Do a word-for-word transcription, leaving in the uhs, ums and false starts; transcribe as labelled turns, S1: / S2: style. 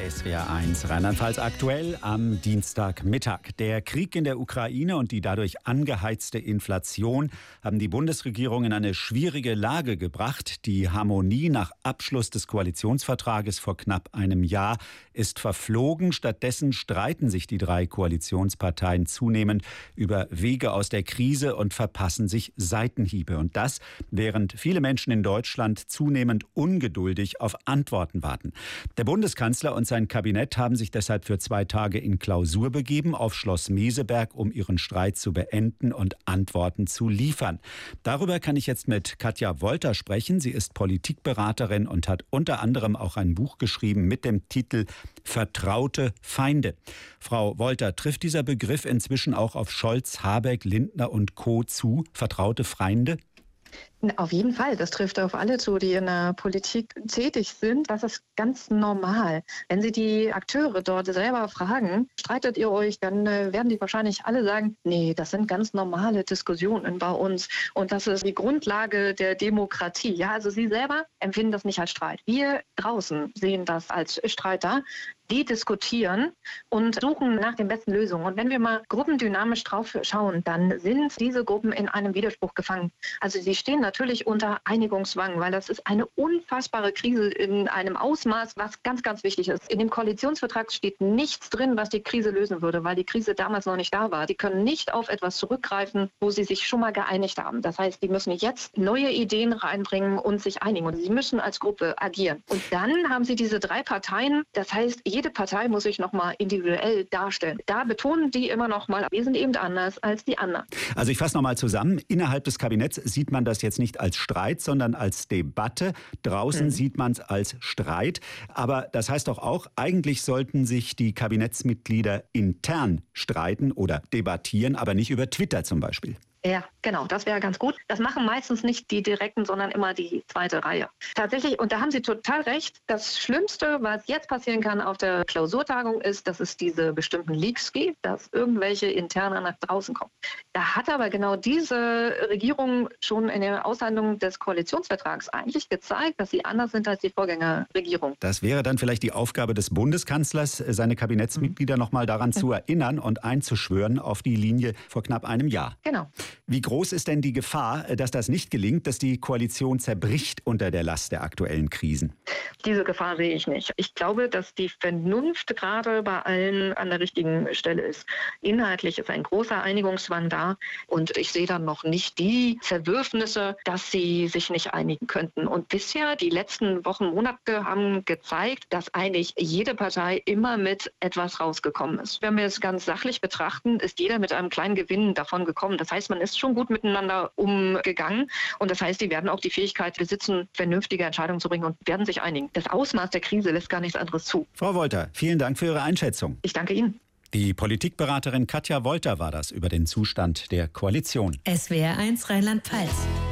S1: S W R eins Rheinland-Pfalz aktuell am Dienstagmittag. Der Krieg in der Ukraine und die dadurch angeheizte Inflation haben die Bundesregierung in eine schwierige Lage gebracht. Die Harmonie nach Abschluss des Koalitionsvertrages vor knapp einem Jahr ist verflogen. Stattdessen streiten sich die drei Koalitionsparteien zunehmend über Wege aus der Krise und verpassen sich Seitenhiebe. Und das, während viele Menschen in Deutschland zunehmend ungeduldig auf Antworten warten. Der Bundeskanzler und sein Kabinett haben sich deshalb für zwei Tage in Klausur begeben auf Schloss Meseberg, um ihren Streit zu beenden und Antworten zu liefern. Darüber kann ich jetzt mit Katja Wolter sprechen. Sie ist Politikberaterin und hat unter anderem auch ein Buch geschrieben mit dem Titel Vertraute Feinde. Frau Wolter, trifft dieser Begriff inzwischen auch auf Scholz, Habeck, Lindner und Co. zu? Vertraute Feinde?
S2: Auf jeden Fall. Das trifft auf alle zu, die in der Politik tätig sind. Das ist ganz normal. Wenn Sie die Akteure dort selber fragen, streitet ihr euch, dann äh, werden die wahrscheinlich alle sagen, nee, das sind ganz normale Diskussionen bei uns. Und das ist die Grundlage der Demokratie. Ja, also Sie selber empfinden das nicht als Streit. Wir draußen sehen das als Streiter. Die diskutieren und suchen nach den besten Lösungen. Und wenn wir mal gruppendynamisch drauf schauen, dann sind diese Gruppen in einem Widerspruch gefangen. Also sie stehen natürlich unter Einigungszwang, weil das ist eine unfassbare Krise in einem Ausmaß, was ganz, ganz wichtig ist. In dem Koalitionsvertrag steht nichts drin, was die Krise lösen würde, weil die Krise damals noch nicht da war. Die können nicht auf etwas zurückgreifen, wo sie sich schon mal geeinigt haben. Das heißt, die müssen jetzt neue Ideen reinbringen und sich einigen. Und sie müssen als Gruppe agieren. Und dann haben sie diese drei Parteien. Das heißt, jede Partei muss sich nochmal individuell darstellen. Da betonen die immer nochmal, wir sind eben anders als die anderen.
S1: Also ich fasse nochmal zusammen. Innerhalb des Kabinetts sieht man das jetzt nicht als Streit, sondern als Debatte. Draußen mhm. sieht man es als Streit. Aber das heißt doch auch, eigentlich sollten sich die Kabinettsmitglieder intern streiten oder debattieren, aber nicht über Twitter zum Beispiel.
S2: Ja, genau, das wäre ganz gut. Das machen meistens nicht die Direkten, sondern immer die zweite Reihe. Tatsächlich, und da haben Sie total recht, das Schlimmste, was jetzt passieren kann auf der Klausurtagung ist, dass es diese bestimmten Leaks gibt, dass irgendwelche Interner nach draußen kommen. Da hat aber genau diese Regierung schon in der Aushandlung des Koalitionsvertrags eigentlich gezeigt, dass sie anders sind als die Vorgängerregierung.
S1: Das wäre dann vielleicht die Aufgabe des Bundeskanzlers, seine Kabinettsmitglieder mhm. noch mal daran mhm. zu erinnern und einzuschwören auf die Linie vor knapp einem Jahr.
S2: Genau.
S1: Wie groß ist denn die Gefahr, dass das nicht gelingt, dass die Koalition zerbricht unter der Last der aktuellen Krisen?
S2: Diese Gefahr sehe ich nicht. Ich glaube, dass die Vernunft gerade bei allen an der richtigen Stelle ist. Inhaltlich ist ein großer Einigungszwang da und ich sehe dann noch nicht die Zerwürfnisse, dass sie sich nicht einigen könnten. Und bisher, die letzten Wochen, Monate haben gezeigt, dass eigentlich jede Partei immer mit etwas rausgekommen ist. Wenn wir es ganz sachlich betrachten, ist jeder mit einem kleinen Gewinn davon gekommen. Das heißt, man ist schon gut miteinander umgegangen und das heißt, die werden auch die Fähigkeit besitzen, vernünftige Entscheidungen zu bringen und werden sich einigen. Das Ausmaß der Krise lässt gar nichts anderes zu.
S1: Frau Wolter, vielen Dank für Ihre Einschätzung.
S2: Ich danke Ihnen.
S1: Die Politikberaterin Katja Wolter war das über den Zustand der Koalition.
S3: S W R eins Rheinland-Pfalz.